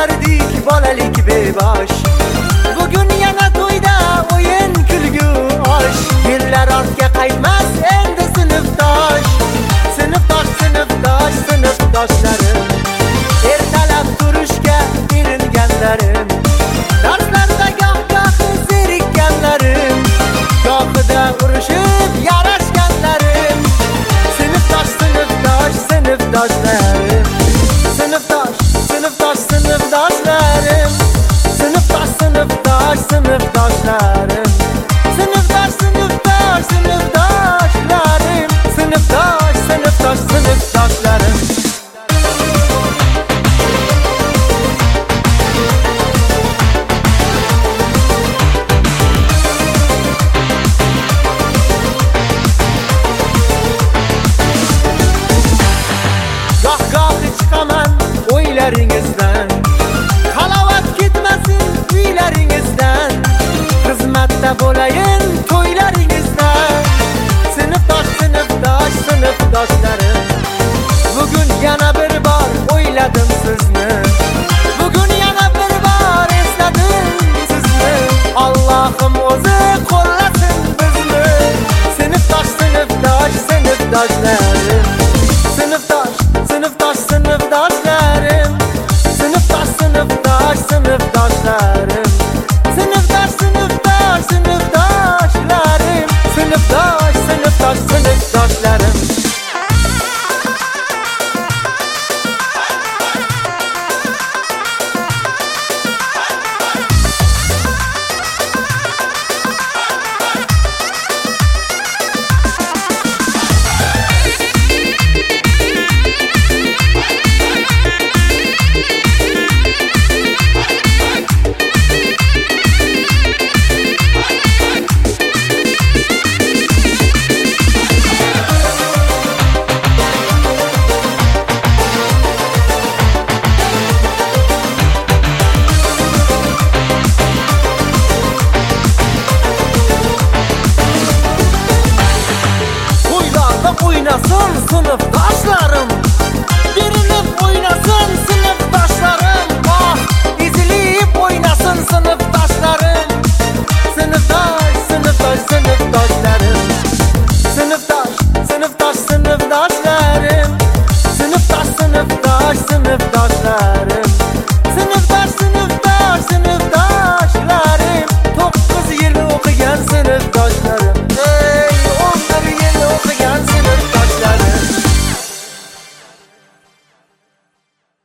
O'ynardik bolalik bebash. Bugun yana to'yda o'yin kulgu osh. Yillar ortga qaytmas endi sinfdosh. Sinfdoshlarim, ertalab turishga eringanlarim, darslarda goh zerikkanlarim, gohida urushib yarashganlarim. Sinfdoshlarim, sinfdoshlarim, sinfdoshlarim, sinfdoshlarim. Goh-gohi chiqaman o'ylaringizdan, halovat ketmasin uylaringizdan, xizmatda bo'layin to'ylaringizdan. Sinfdoshlarim, bugun yana bir bor o'yladim sizni, bugun yana bir bor esladim sizni. Allohim o'zi qo'llasin bizni. Sinfdoshlarim, sinfdoshlarim, sinfdoshlarim.